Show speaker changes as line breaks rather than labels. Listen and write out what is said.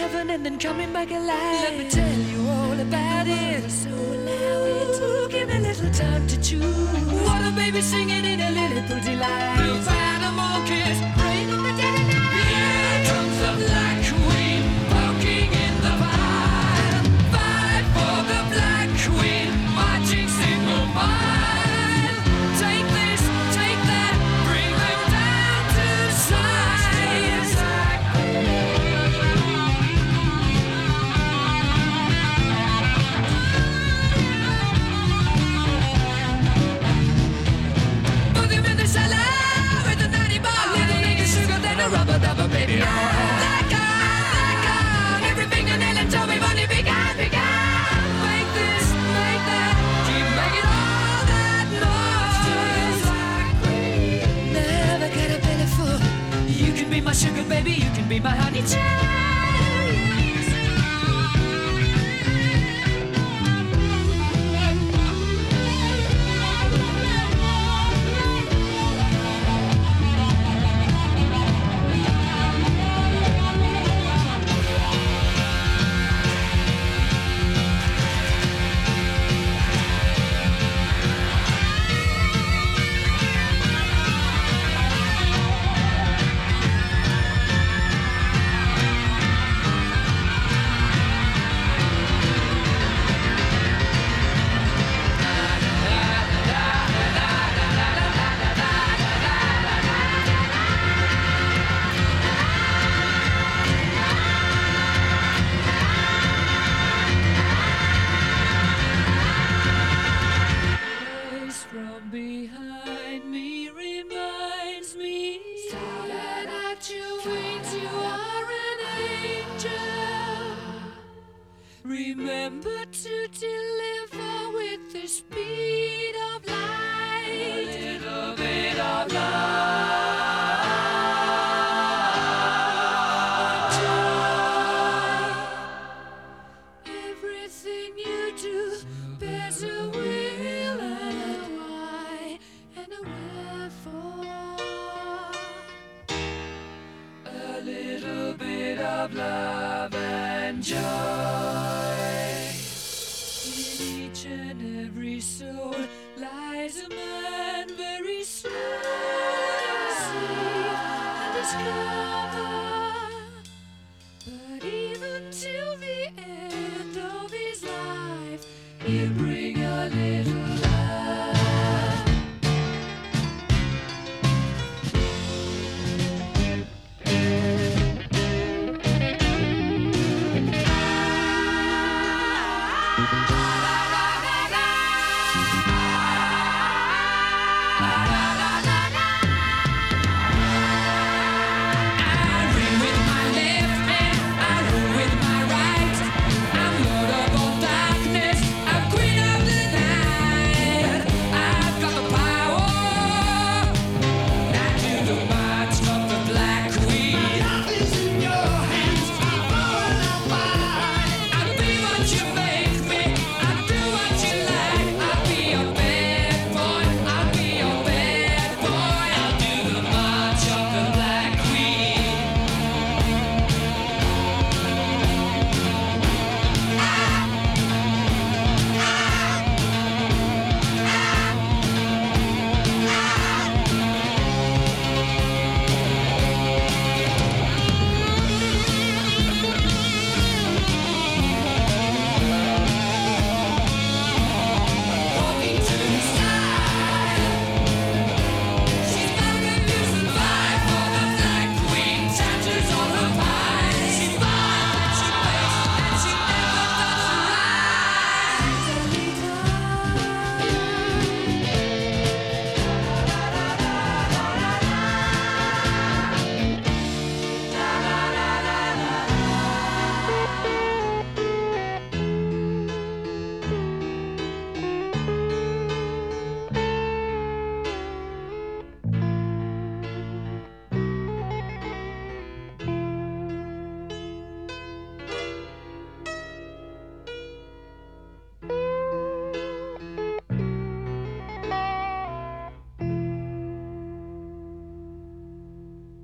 heaven and then coming back alive. Let me tell you all about it. So allow it. Ooh, give me a little time to choose. What a baby singing in a Lilliput delight. Blue animal kiss, raining the dead of night. Here comes the Black Queen, walking in the fire. Fight for the Black Queen, marching single file. Take this, take that, bring them down to size. Put them in the cellar with a 90 bar. Little nigga sugar, then a rubber dubber, baby. Black on, every fingernail and toe, we've only begun. Make this, make that, keep making all that noise. Never get a belly full. You can be my sugar baby, you can be my honey child. Voice from behind me reminds me that at your wings you are an angel. Remember to deliver with the speed of light. A little bit of joy. Everything you do bears a will and a why and a wherefore. A little bit of love and joy in each and every soul lies a man very slow to see and discover. But even till the end of his life, he brings